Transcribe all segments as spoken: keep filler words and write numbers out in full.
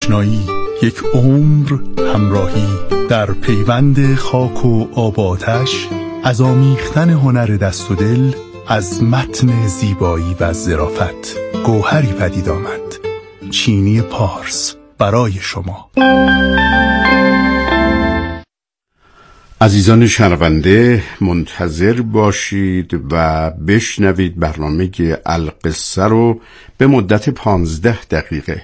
آشنایی، یک عمر همراهی، در پیوند خاک و آب و آتش، از آمیختن هنر دست و دل، از متن زیبایی و ظرافت گوهری پدید آمد. چینی پارس برای شما. عزیزان شنونده، منتظر باشید و بشنوید برنامه القصه رو به مدت پانزده دقیقه.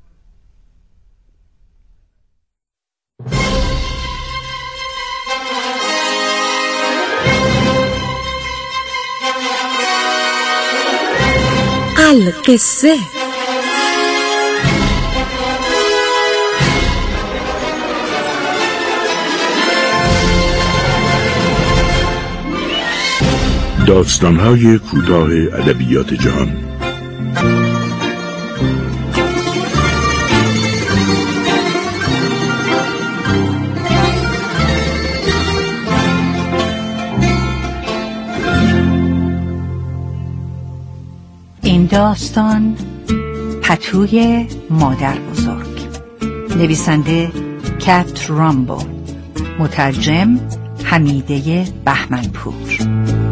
القصه. داستان‌های کوتاه ادبیات جهان. این داستان پتوی مادر بزرگ، نویسنده کت رامبو، مترجم حمیده بهمنپور.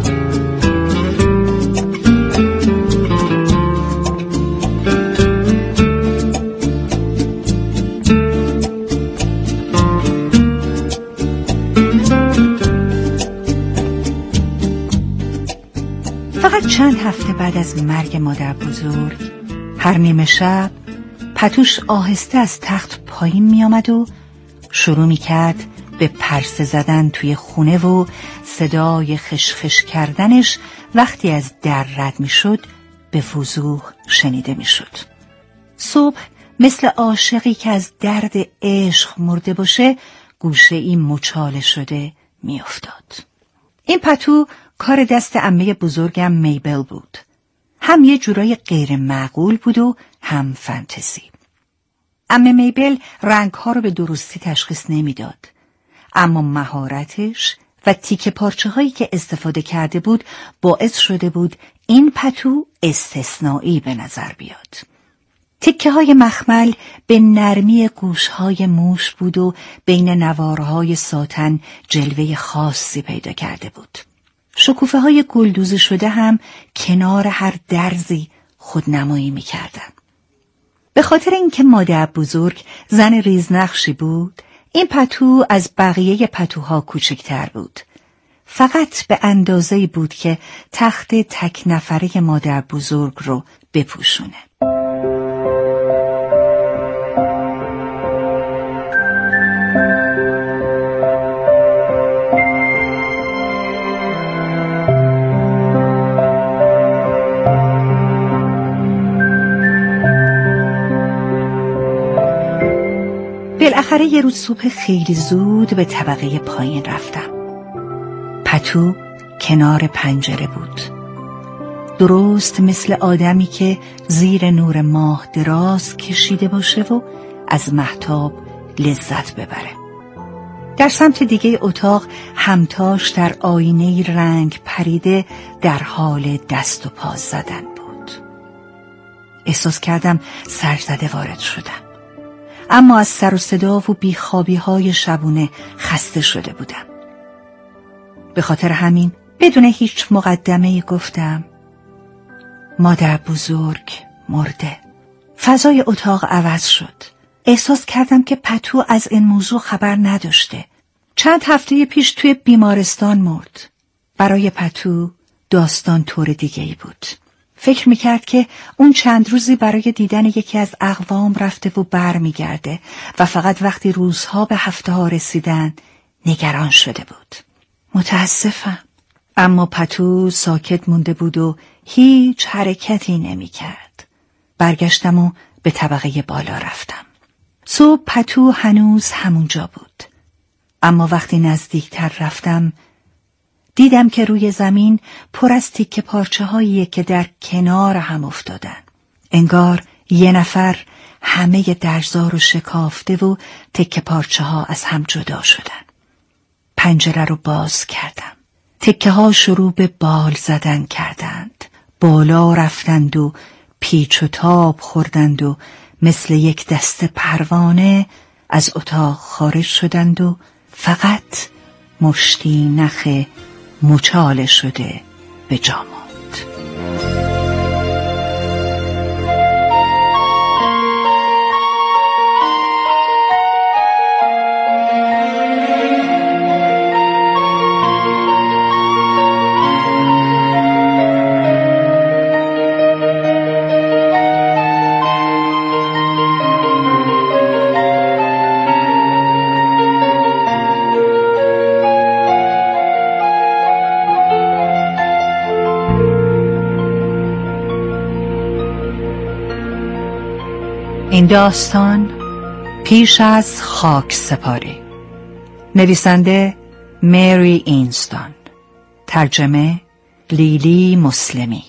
فقط چند هفته بعد از مرگ مادر بزرگ، هر نیمه شب پتوش آهسته از تخت پایین می آمد و شروع می کرد به پرسه زدن توی خونه و صدای خشخش کردنش وقتی از در رد می شد به وضوح شنیده می شد. صبح مثل عاشقی که از درد عشق مرده باشه گوشه این مچاله شده می افتاد. این پتو کار دست عمه بزرگم میبل بود. هم یه جورای غیر معقول بود و هم فانتزی. عمه میبل رنگ‌ها رو به درستی تشخیص نمیداد، اما مهارتش و تیکه پارچه هایی که استفاده کرده بود باعث شده بود این پتو استثنایی به نظر بیاد. تیکه های مخمل به نرمی گوش های موش بود و بین نوارهای ساتن جلوه خاصی پیدا کرده بود. شکوفه های گلدوزی شده هم کنار هر درزی خودنمایی می کردن. به خاطر اینکه مادر بزرگ زن ریزنقشی بود، این پتو از بقیه پتوها کوچکتر بود. فقط به اندازه‌ای بود که تخت تک نفره مادر بزرگ رو بپوشونه. بالاخره یه روز صبح خیلی زود به طبقه پایین رفتم. پتو کنار پنجره بود، درست مثل آدمی که زیر نور ماه دراز کشیده باشه و از مهتاب لذت ببره. در سمت دیگه اتاق همتاش در آینه رنگ پریده در حال دست و پا زدن بود. احساس کردم سرزده وارد شدم، اما از سر و صدا و بیخوابی های شبونه خسته شده بودم. به خاطر همین بدون هیچ مقدمه‌ای گفتم مادر بزرگ مرده. فضای اتاق عوض شد. احساس کردم که پتو از این موضوع خبر نداشته. چند هفته پیش توی بیمارستان مرد. برای پتو داستان طور دیگه‌ای بود. فکر میکرد که اون چند روزی برای دیدن یکی از اقوام رفته و بر میگرده و فقط وقتی روزها به هفته ها رسیدن نگران شده بود. متاسفم. اما پتو ساکت مونده بود و هیچ حرکتی نمیکرد. برگشتم و به طبقه بالا رفتم. صبح پتو هنوز همونجا بود، اما وقتی نزدیکتر رفتم دیدم که روی زمین پر از تیکه پارچه هایی که در کنار هم افتادن. انگار یه نفر همه درزا رو شکافته و تیکه پارچه ها از هم جدا شدن. پنجره رو باز کردم. تکه ها شروع به بال زدن کردند. بالا رفتند و پیچ و تاب خوردند و مثل یک دسته پروانه از اتاق خارج شدند و فقط مشتی نخ مچاله شده به جا ماند. این داستان پیش از خاک سپاری، نویسنده مری اینستون، ترجمه لیلی مسلمی.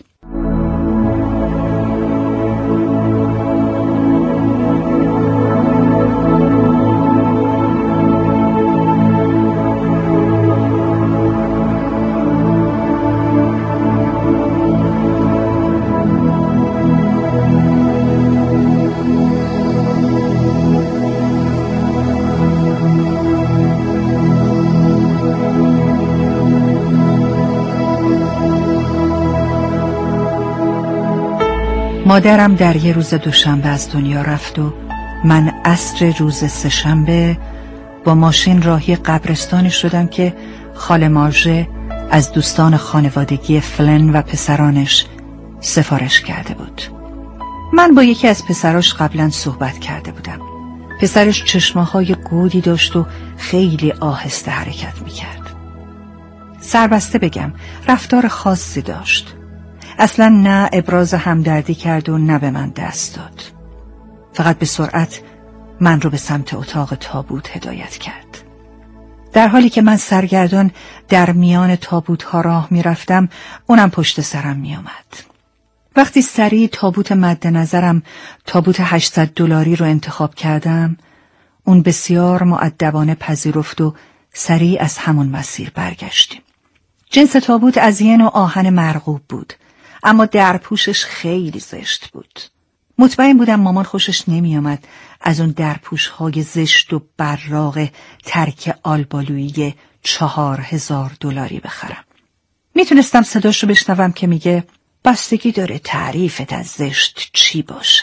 مادرم در یه روز دوشنبه از دنیا رفت و من عصر روز سه‌شنبه با ماشین راهی قبرستانی شدم که خاله مارژه از دوستان خانوادگی فلن و پسرانش سفارش کرده بود. من با یکی از پسراش قبلا صحبت کرده بودم. پسرش چشمه‌های گودی داشت و خیلی آهسته حرکت می‌کرد. سربسته بگم رفتار خاصی داشت. اصلا نه ابراز همدردی کرد و نه به من دست داد. فقط به سرعت من رو به سمت اتاق تابوت هدایت کرد. در حالی که من سرگردان در میان تابوت ها راه می رفتم، اونم پشت سرم می آمد. وقتی سریع تابوت مد نظرم تابوت هشتصد دلاری رو انتخاب کردم، اون بسیار مؤدبانه پذیرفت و سریع از همون مسیر برگشتیم. جنس تابوت از یه نوع آهن مرغوب بود، اما درپوشش خیلی زشت بود. مطمئن بودم مامان خوشش نمی آمد از اون درپوش های زشت و براق ترک آلبالویی چهار هزار دلاری بخرم. میتونستم صداش رو بشنوم که میگه بستگی داره تعریفت از زشت چی باشه.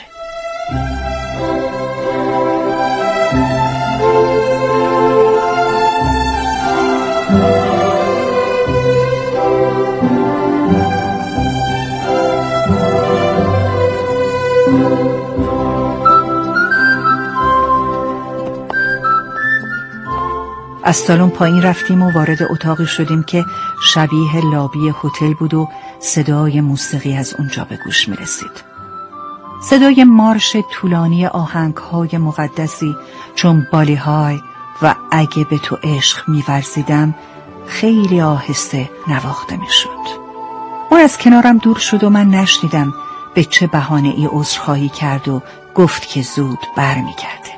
از سالن پایین رفتیم و وارد اتاقی شدیم که شبیه لابی هتل بود و صدای موسیقی از اونجا به گوش می رسید. صدای مارش طولانی آهنگ‌های مقدسی چون بالی های و اگه به تو عشق می ورزیدم خیلی آهسته نواخته می شد. اون از کنارم دور شد و من نشنیدم به چه بهانه ای عذرخواهی کرد و گفت که زود بر می کرده.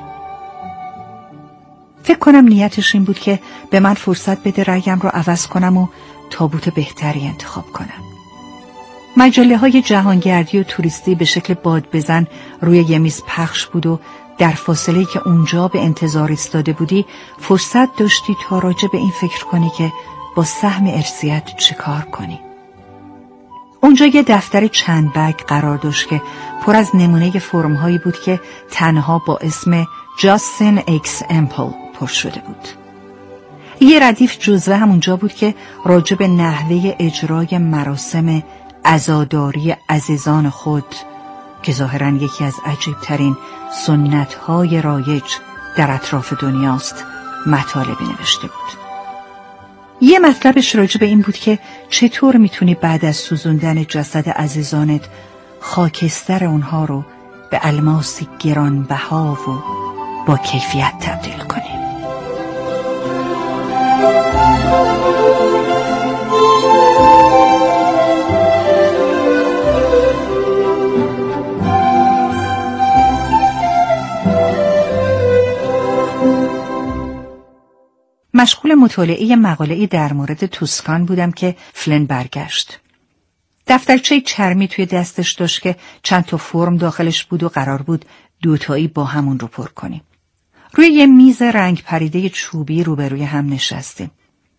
فکر کنم نیتش این بود که به من فرصت بده رأیم رو عوض کنم و تابوت بهتری انتخاب کنم. مجله های جهانگردی و توریستی به شکل باد بزن روی یه میز پخش بود و در فاصله‌ای که اونجا به انتظار ایستاده بودی فرصت داشتی تا راجع به این فکر کنی که با سهم ارثیت چه کار کنی. اونجا یه دفتر چند برگ قرار داشت که پر از نمونه فرم هایی بود که تنها با اسم جاستین ایکس امپل پر شده بود. یه ردیف جزوه همونجا بود که راجع به نحوه اجرای مراسم عزاداری عزیزان خود که ظاهراً یکی از عجیبترین سنت‌های رایج در اطراف دنیاست مطالبی نوشته بود. یه مطلبش راجع به این بود که چطور میتونی بعد از سوزوندن جسد عزیزانت خاکستر اونها رو به الماسی گرانبها و با کیفیت تبدیل کنی. مشغول مطالعه مقاله‌ای در مورد توسکان بودم که فلن برگشت. دفترچه چرمی توی دستش داشت که چند تا فرم داخلش بود و قرار بود دوتایی با همون رو پر کنیم. روی یه میز رنگ پریده چوبی روبروی هم نشستیم.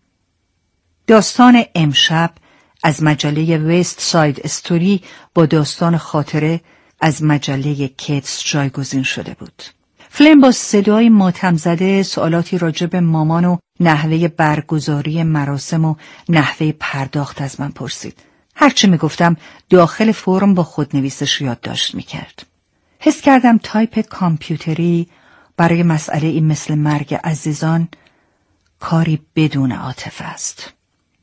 داستان امشب از مجله وست ساید استوری با داستان خاطره از مجله کتس جایگزین شده بود. فلن با صدای ماتم زده سوالاتی راجع به مامان و نحوه برگزاری مراسم و نحوه پرداخت از من پرسید. هرچی می گفتم داخل فرم با خودنویسش یادداشت می کرد. حس کردم تایپ کامپیوتری برای مسئله این مثل مرگ عزیزان کاری بدون عاطفه است.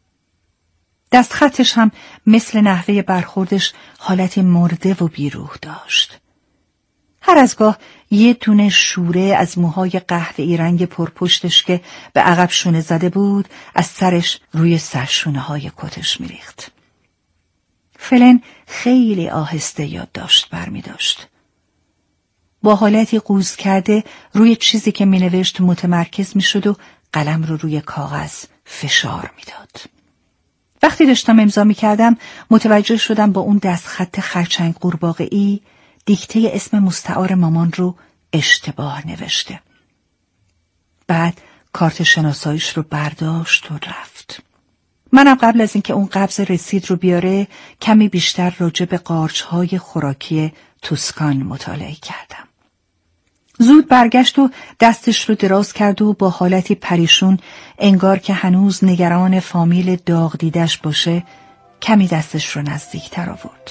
دست خطش هم مثل نحوه برخوردش حالت مرده و بیروح داشت. هر از گاه یه دونه شوره از موهای قهوه‌ای رنگ پرپشتش که به عقب شونه زده بود از سرش روی سرشونه های کتش میریخت. فلن خیلی آهسته یادداشت برمی داشت. با حالتی قوز کرده روی چیزی که می نوشت متمرکز می شد و قلم رو روی کاغذ فشار می داد. وقتی داشتم امضا می کردم متوجه شدم با اون دست خط خرچنگ قورباغه‌ای دیکته اسم مستعار مامان رو اشتباه نوشته. بعد کارت شناساییش رو برداشت و رفت. منم قبل از اینکه اون قبض رسید رو بیاره کمی بیشتر راجع به قارچ‌های خوراکی توسکان مطالعه کردم. زود برگشت و دستش رو دراز کرد و با حالتی پریشون انگار که هنوز نگران فامیل داغ دیدش باشه کمی دستش رو نزدیکتر آورد.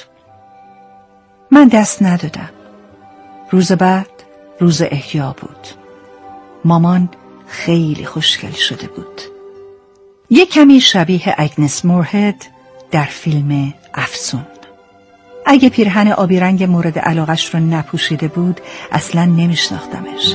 من دست ندادم. روز بعد روز احیا بود. مامان خیلی خوشگل شده بود. یک کمی شبیه اگنس مورهد در فیلم افسون. اگه پیرهن آبی رنگ مورد علاقش رو نپوشیده بود اصلاً نمیشناختمش.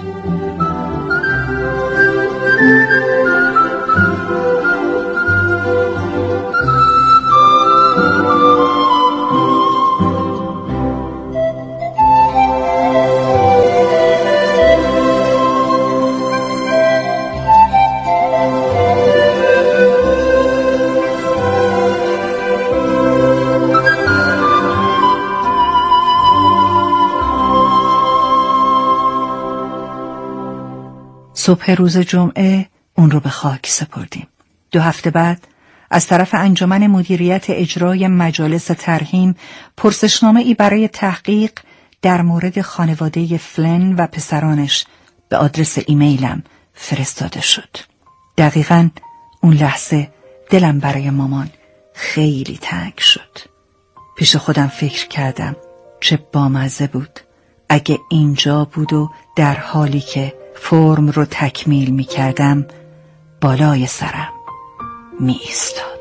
صبح روز جمعه اون رو به خاک سپردیم. دو هفته بعد از طرف انجمن مدیریت اجرای مجالس ترحیم پرسشنامه ای برای تحقیق در مورد خانواده فلن و پسرانش به آدرس ایمیلم فرستاده شد. دقیقاً اون لحظه دلم برای مامان خیلی تنگ شد. پیش خودم فکر کردم چه بامزه بود اگه اینجا بود و در حالی که فرم رو تکمیل می کردم بالای سرم می ایستاد.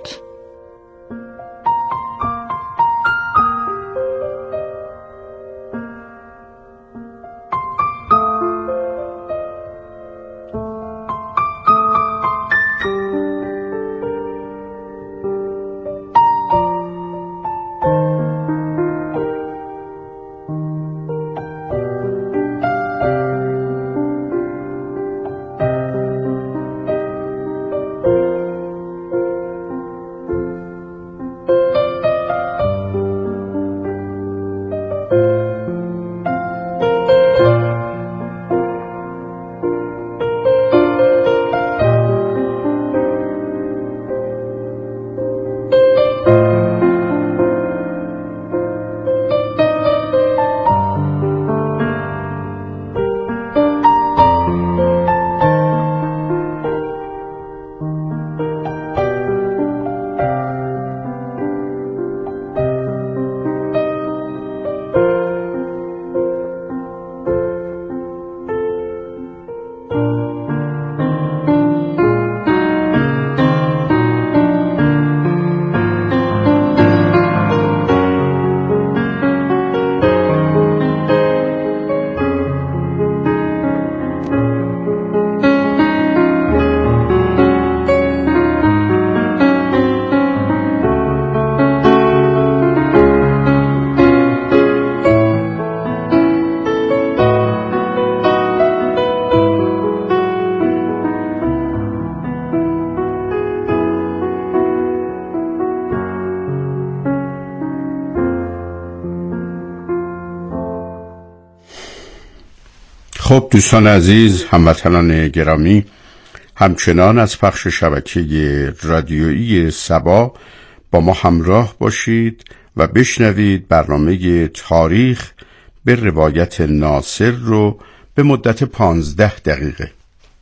خب دوستان عزیز، هموطنان گرامی، همچنان از پخش شبکه رادیویی سبا با ما همراه باشید و بشنوید برنامه تاریخ به روایت ناصر رو به مدت پانزده دقیقه.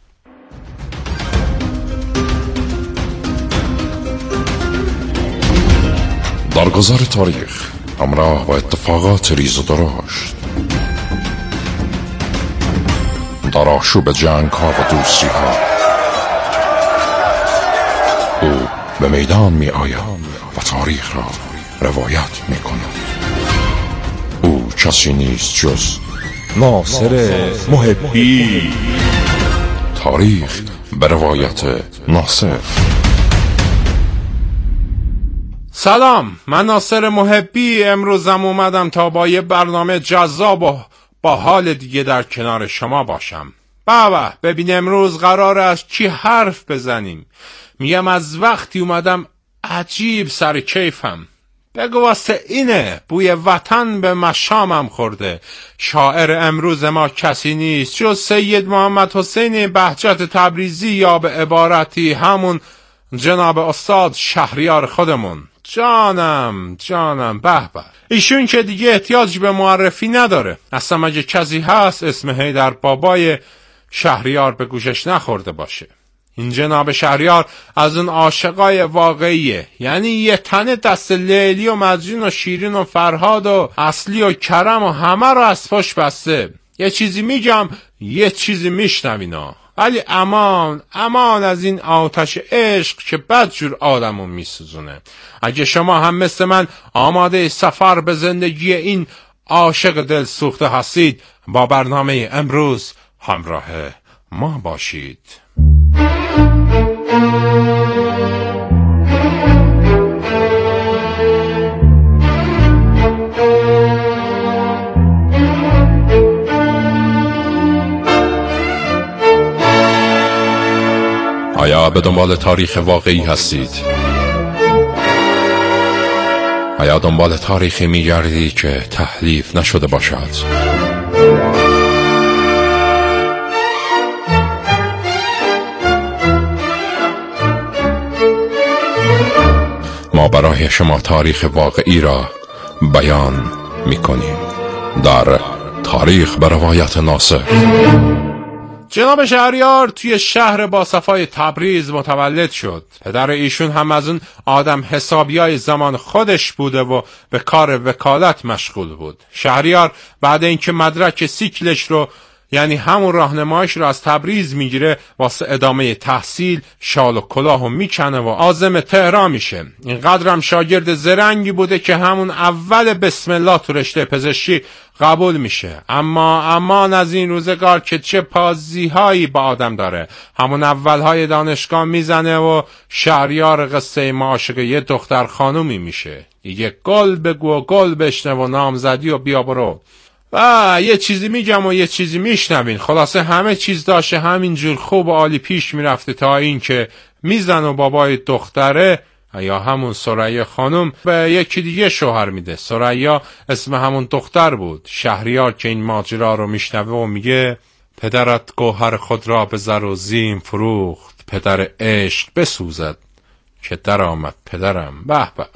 در گذر تاریخ همراه با اتفاقات ریز و درشت، در آشوب جنگ ها و دوستی ها، او به میدان می آید و تاریخ را روایت می کند. او کسی نیست جز ناصر محبی. تاریخ به روایت ناصر. سلام، من ناصر محبی. امروزم اومدم تا با یه برنامه جذاب و با حال دیگه در کنار شما باشم. بابا ببین امروز قراره از چی حرف بزنیم. میگم از وقتی اومدم عجیب سر کیفم. بگو واسه اینه بوی وطن به مشامم خورده. شاعر امروز ما کسی نیست جز سید محمد حسین بهجت تبریزی، یا به عبارتی همون جناب استاد شهریار خودمون. جانم جانم به به. ایشون که دیگه احتیاج به معرفی نداره. اصلا اگه کسی هست اسم حیدر بابای شهریار به گوشش نخورده باشه. این جناب شهریار از اون عاشقای واقعیه، یعنی یه تنه دست لیلی و مجنون و شیرین و فرهاد و اصلی و کرم و همه رو از پاش بسته. یه چیزی میگم یه چیزی میشنوینا، ولی امان امان از این آتش عشق که بدجور آدمو میسوزونه. اگه شما هم مثل من آماده سفر به زندگی این عاشق دل سوخته هستید، با برنامه امروز همراه ما باشید. آیا به دنبال تاریخ واقعی هستید؟ آیا دنبال تاریخی می‌گردید که تحریف نشده باشد؟ ما برای شما تاریخ واقعی را بیان می‌کنیم در تاریخ به روایت ناصر. جناب شهریار توی شهر با صفای تبریز متولد شد. پدر ایشون هم از اون آدم حسابیای زمان خودش بوده و به کار وکالت مشغول بود. شهریار بعد اینکه مدرک سیکلش رو، یعنی همون راهنمایش رو از تبریز میگیره، واسه ادامه تحصیل شال و کلاهو میکنه و عازم تهران میشه. اینقدرم شاگرد زرنگی بوده که همون اول بسم الله تو رشته پزشکی قبول میشه. اما امان از این روزگار که چه پازیهایی با آدم داره. همون اولهای دانشگاه میزنه و شهریار قصه ما عاشق یه دختر خانومی میشه. دیگه گل بگو و گل بشنو و نامزدی و بیا برو. و یه چیزی میگم و یه چیزی میشنوین. خلاصه همه چیز داشته همینجور خوب و عالی پیش میرفته تا این که میزن و بابای دختره یا همون ثریا خانم به یکی دیگه شوهر میده. ثریا اسم همون دختر بود. شهریار که این ماجرا رو میشنوه و میگه پدرت گوهر خود را به زر و زیم فروخت، پدر عشق بسوزد که در آمد پدرم. به به.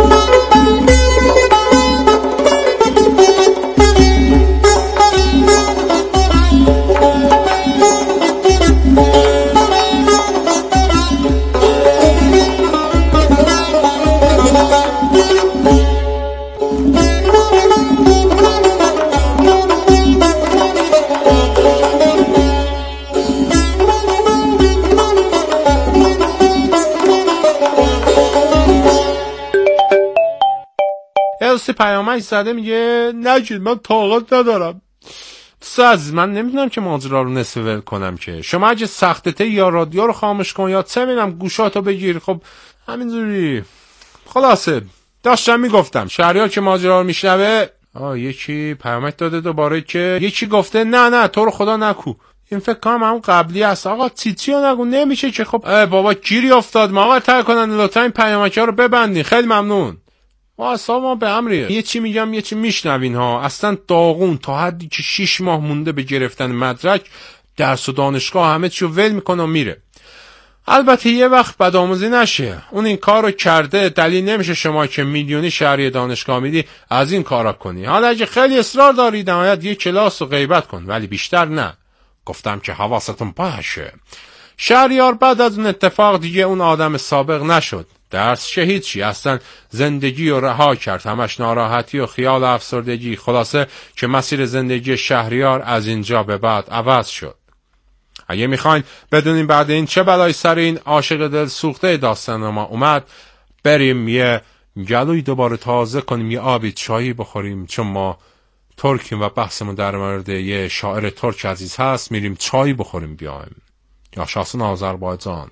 سی پیامک زده میگه نگید من طاقت ندارم. ساز من نمیدونم که ماجرا رو نصف ول کنم که. شما اگه سختته یا رادیو رو خاموش کن یا چه میدونم گوشاتو بگیر. خب همینجوری. خلاصه داشتم میگفتم شهریار که ماجرا رو میشنوه. آه یکی پیامک داده دوباره که یکی گفته نه نه تو رو خدا نکو. این فکر کنم همون قبلی است. آقا تیتیو نگو نمیشه که. خب بابا گیری افتاد. ما آقا تر کنن لطفا این پیامک ها رو ببندین. خیلی ممنون. واسه ما به امریه، یه چی میگم یه چی میشنوین ها. اصلا داغون تا حدی که شیش ماه مونده به گرفتن مدرک، درس و دانشگاه همه چیو ول میکنه و میره. البته یه وقت بدآموزی نشه، اون این کارو کرده، دلیل نمیشه شما که میلیونی شهری دانشگاه میدی از این کارا کنی. حالا اگه خیلی اصرار داری نهایت یه کلاس رو غیبت کن، ولی بیشتر نه. گفتم که حواستون باشه. شهریار بعد از اون اتفاق دیگه اون آدم سابق نشد. درس شهید چی، اصلا زندگی رو رها کرد، همش ناراحتی و خیال افسردگی. خلاصه که مسیر زندگی شهریار از اینجا به بعد عوض شد. اگه میخواین بدونیم بعد این چه بلای سر این عاشق دل سوخته داستان ما اومد، بریم یه گلوی دوباره تازه کنیم، یه آبی چایی بخوریم، چون ما ترکیم و بحثمون در مورد یه شاعر ترک عزیز هست. میریم چایی بخوریم بیایم. یا شاسون آذربایجان.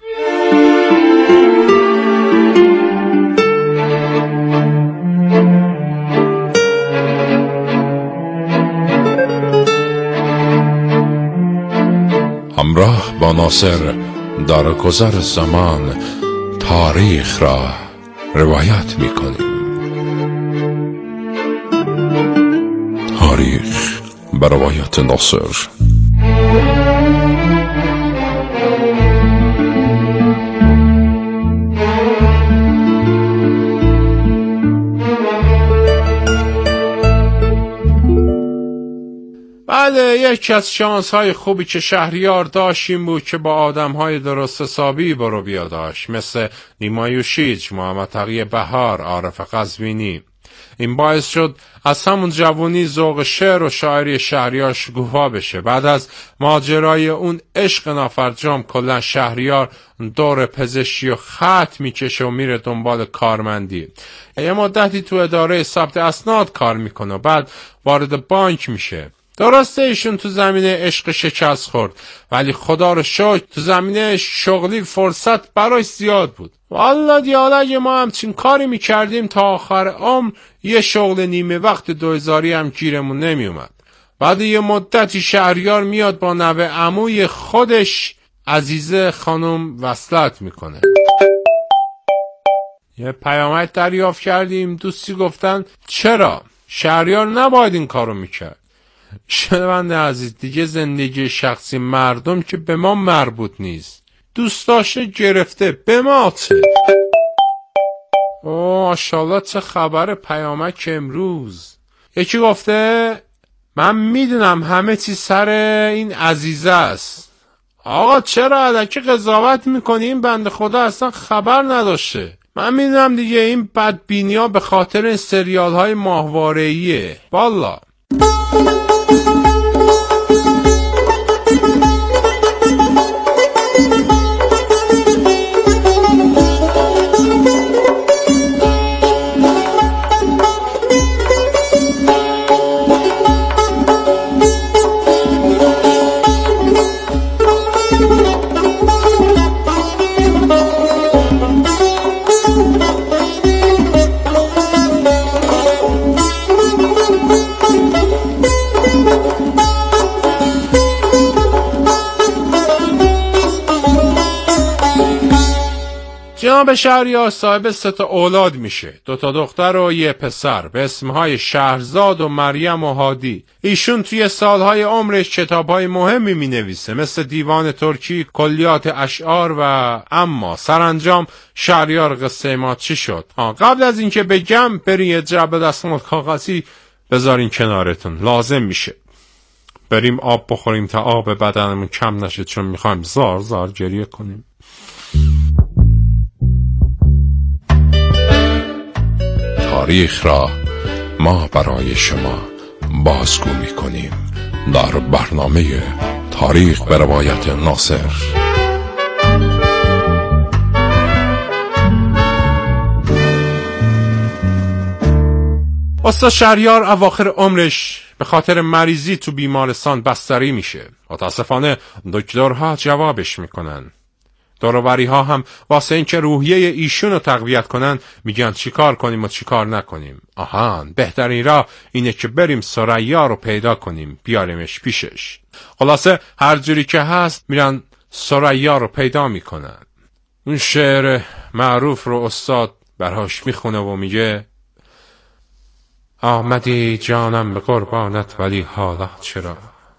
همراه با ناصر در گذر زمان تاریخ را روایت می کنیم. تاریخ به روایت ناصر. بله، یکی از شانس های خوبی که شهریار داشت این بود که با آدم های درست حسابی برو بیا داشت، مثل نیما یوشیج، محمد تقی بهار، عارف قزوینی. این باعث شد از همون جوانی ذوق شعر و شاعری شهریار شکوفا بشه. بعد از ماجرای اون عشق نافرجام کلا شهریار دور پزشکی و خط میکشه و میره دنبال کارمندی. یه مدتی تو اداره ثبت اسناد کار میکنه و بعد وارد بانک میشه. درسته ایشون تو زمینه عشق شکست خورد، ولی خدا رو شکر تو زمینه شغلی فرصت براش زیاد بود. والله دیالا اگه ما همچین کاری میکردیم تا آخر عمر یه شغل نیمه وقت دویزاری هم گیرمون نمی اومد. بعد یه مدتی شهریار میاد با نوه عموی خودش عزیزه خانم وصلت میکنه. یه پیامک دریافت کردیم، دوستی گفتن چرا شهریار نباید این کارو میکرد. شنونده عزیز، دیگه زندگی شخصی مردم که به ما مربوط نیست. دوست داشته گرفته، به ما چه؟ اوه ماشاءالله چه خبر پیامک امروز. یکی گفته من میدونم همه چی سر این عزیزه است. آقا چرا الکی قضاوت میکنی؟ این بنده خدا اصلا خبر نداشته. من میدونم دیگه این بدبینی ها به خاطر این سریال های ماهواره‌ایه. والا جناب شهریار صاحب سه تا اولاد میشه، دو تا دختر و یه پسر به اسمهای شهرزاد و مریم و هادی. ایشون توی سالهای عمرش کتابهای مهمی مینویسه، مثل دیوان ترکی، کلیات اشعار و اما سرانجام شهریار قصه ما چی شد. آه قبل از اینکه بگم برین یه جعبه دستمال کاغذی بذارین کنارتون، لازم میشه. بریم آب بخوریم تا آب بدنمون کم نشه، چون میخوایم زار زار گریه کنیم. تاریخ را ما برای شما بازگو می کنیم در برنامه تاریخ به روایت ناصر. استاد شهریار اواخر عمرش به خاطر مریضی تو بیمارستان بستری میشه. متاسفانه دکترها جوابش میکنن. دوروبری ها هم واسه این که روحیه ایشون رو تقویت کنن میگن چیکار کنیم و چیکار نکنیم. آهان بهترین راه اینه که بریم ثریا رو پیدا کنیم، بیاریمش پیشش. خلاصه هر جوری که هست میرن ثریا رو پیدا میکنن. اون شعر معروف رو استاد برهاش میخونه و میگه آمدی جانم به قربانت ولی حالا چرا؟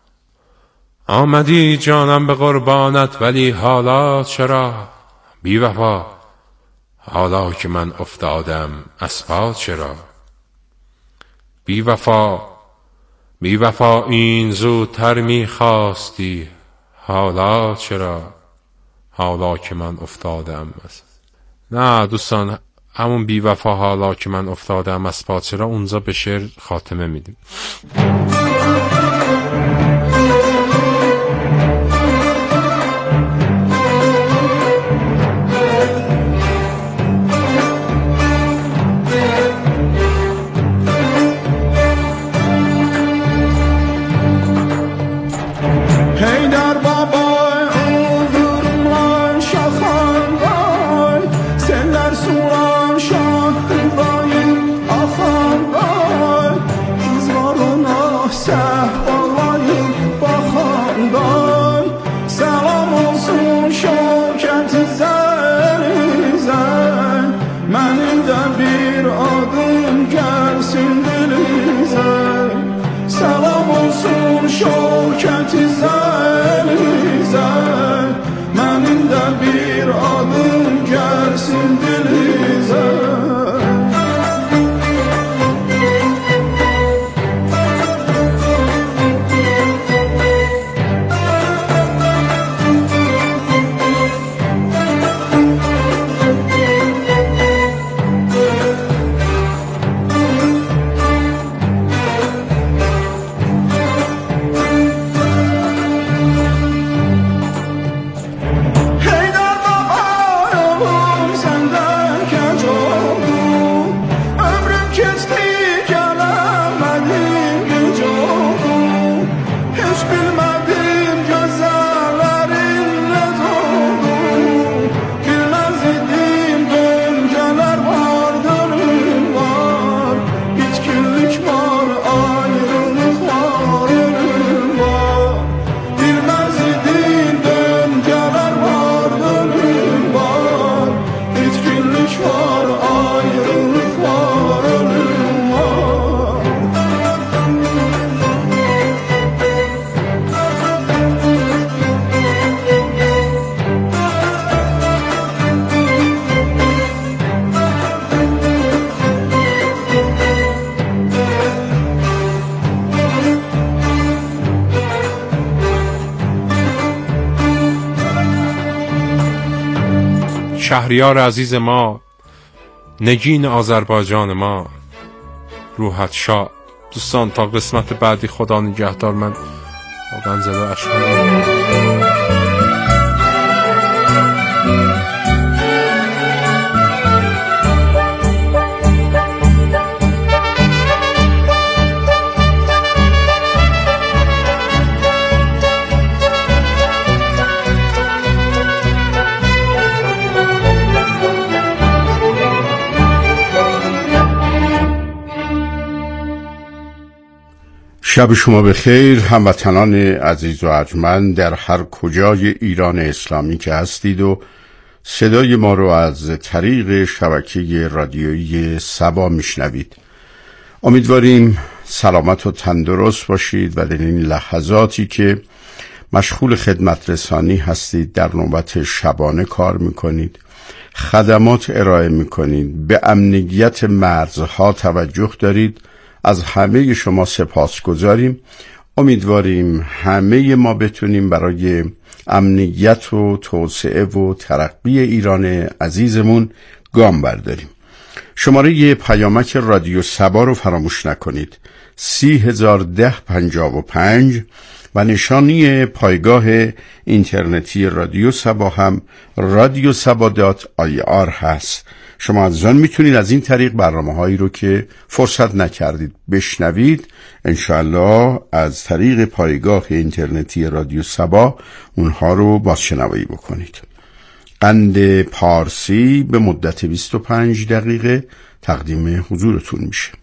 آمدی جانم به قربانت ولی حالا چرا؟ بی وفا حالا که من افتادم از پا چرا؟ بی وفا بی وفا این زودتر میخواستی، حالا چرا؟ حالا که من افتادم از... نه دوستان، همون بی وفا حالا که من افتادم از پا چرا اونجا به شعر خاتمه میدیم. شهریار عزیز ما، نگین آذربایجان ما، روحت شاد. دوستان تا قسمت بعدی خدا نگهدار. من واقعا زده اشکال شب شما بخیر هموطنان عزیز و ارجمند در هر کجای ایران اسلامی که هستید و صدای ما رو از طریق شبکه رادیویی سبا میشنوید. امیدواریم سلامت و تندرست باشید و در این لحظاتی که مشغول خدمت رسانی هستید، در نوبت شبانه کار میکنید، خدمات ارائه میکنید، به امنیت مرزها توجه دارید، از همه شما سپاسگزاریم. امیدواریم همه ما بتونیم برای امنیت و توسعه و ترقی ایران عزیزمون گام برداریم. شماره پیامک رادیو سبا رو فراموش نکنید، سی هزار ده پنجاه و پنج و نشانی پایگاه اینترنتی رادیو سبا هم رادیو سبا دات آی آر هست. شما از آن میتونید از این طریق برنامه هایی رو که فرصت نکردید بشنوید، انشاءالله از طریق پایگاه اینترنتی رادیو سبا اونها رو بازشنوایی بکنید. قند پارسی به مدت بیست و پنج دقیقه تقدیم حضورتون میشه.